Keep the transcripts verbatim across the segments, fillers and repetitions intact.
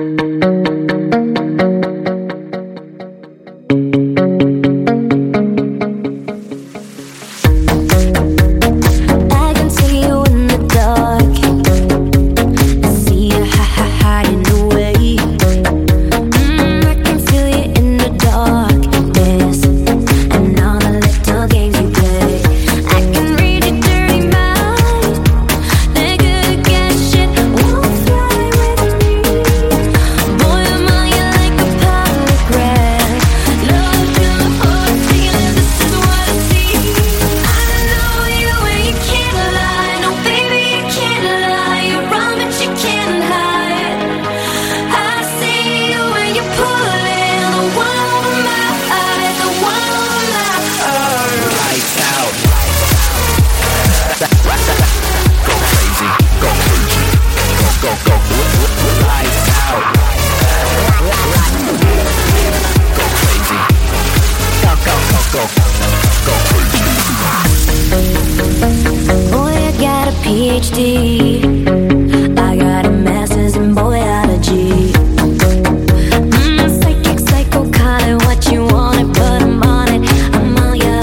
P H D. I got a master's in biology. Mm, psychic, psycho, call it what you want it, but I'm on it, I'm on ya.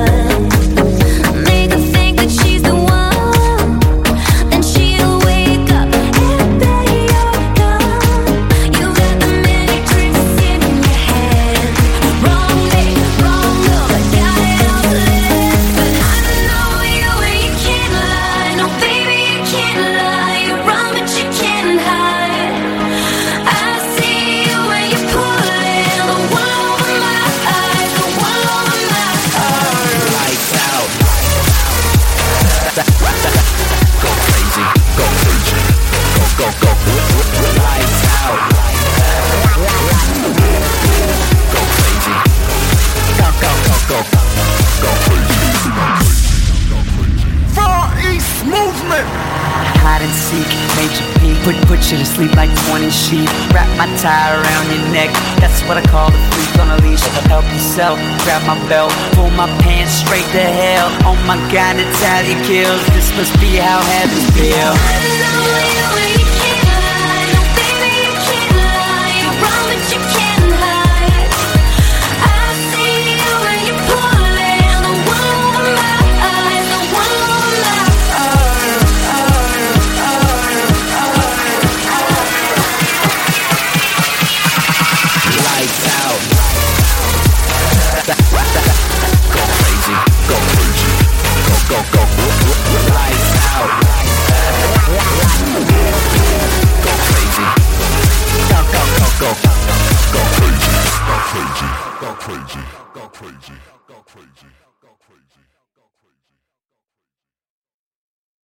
Make her think that she's the one, then she'll wake up and bet you're done. You got the many tricks in your head. Wrong date, wrong girl, I got it all to live. But I know you and you can't lie. No, baby, you can't lie. You run, but you can't hide. I see you when you pull it. The one over my eyes, the one over my eyes. Lights out. Go crazy, go crazy, go go go. Lights out. Go crazy, go go go go. Go crazy. Far East Movement. Hide and seek, major P, put, put you to sleep like twenty sheep. Wrap my tie around your neck, that's what I call the freak on a leash. Help yourself, grab my belt, pull my pants straight to hell. Oh my God, Natalia kills, this must be how heaven feels. I know you and you can't lie. No, baby, you can't lie. You run, but you can't hide. I see you when you pull it. The one over my eyes, the one over my eyes. Lights out. Go crazy, go crazy, go go go. Lights out. Go crazy, go go go go. Go crazy, go crazy, go crazy, go crazy, go crazy, go crazy.